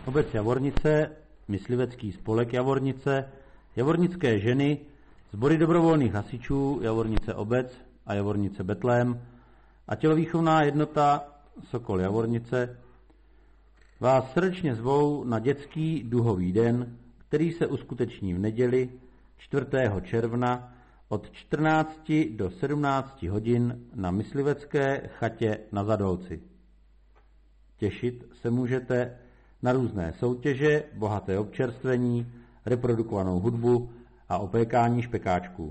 Obec Javornice, myslivecký spolek Javornice, javornické ženy, sbory dobrovolných hasičů Javornice obec a Javornice Betlém a tělovýchovná jednota Sokol Javornice vás srdečně zvou na dětský duhový den, který se uskuteční v neděli 4. června od 14 do 17 hodin na myslivecké chatě na Zadolci. Těšit se můžete na různé soutěže, bohaté občerstvení, reprodukovanou hudbu a opékání špekáčků.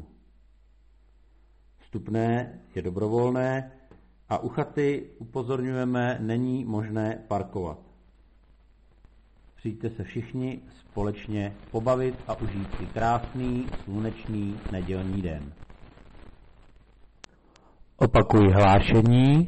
Vstupné je dobrovolné a u chaty upozorňujeme, není možné parkovat. Přijďte se všichni společně pobavit a užít si krásný, slunečný nedělní den. Opakuji hlášení.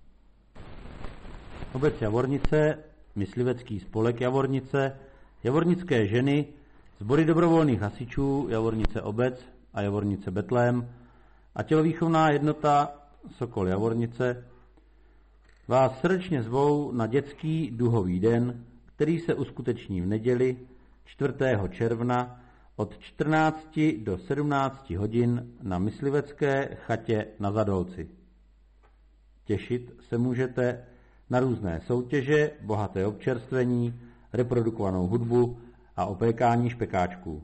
Obec Javornice, myslivecký spolek Javornice, javornické ženy, sbory dobrovolných hasičů Javornice obec a Javornice Betlém a tělovýchovná jednota Sokol Javornice vás srdečně zvou na dětský duhový den, který se uskuteční v neděli 4. června od 14 do 17 hodin na myslivecké chatě na Zadolci. Těšit se můžete na různé soutěže, bohaté občerstvení, reprodukovanou hudbu a opékání špekáčků.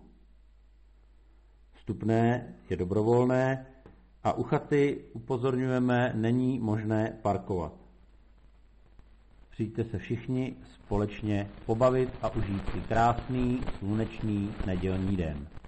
Vstupné je dobrovolné a u chaty upozorňujeme, není možné parkovat. Přijďte se všichni společně pobavit a užít si krásný, slunečný nedělní den.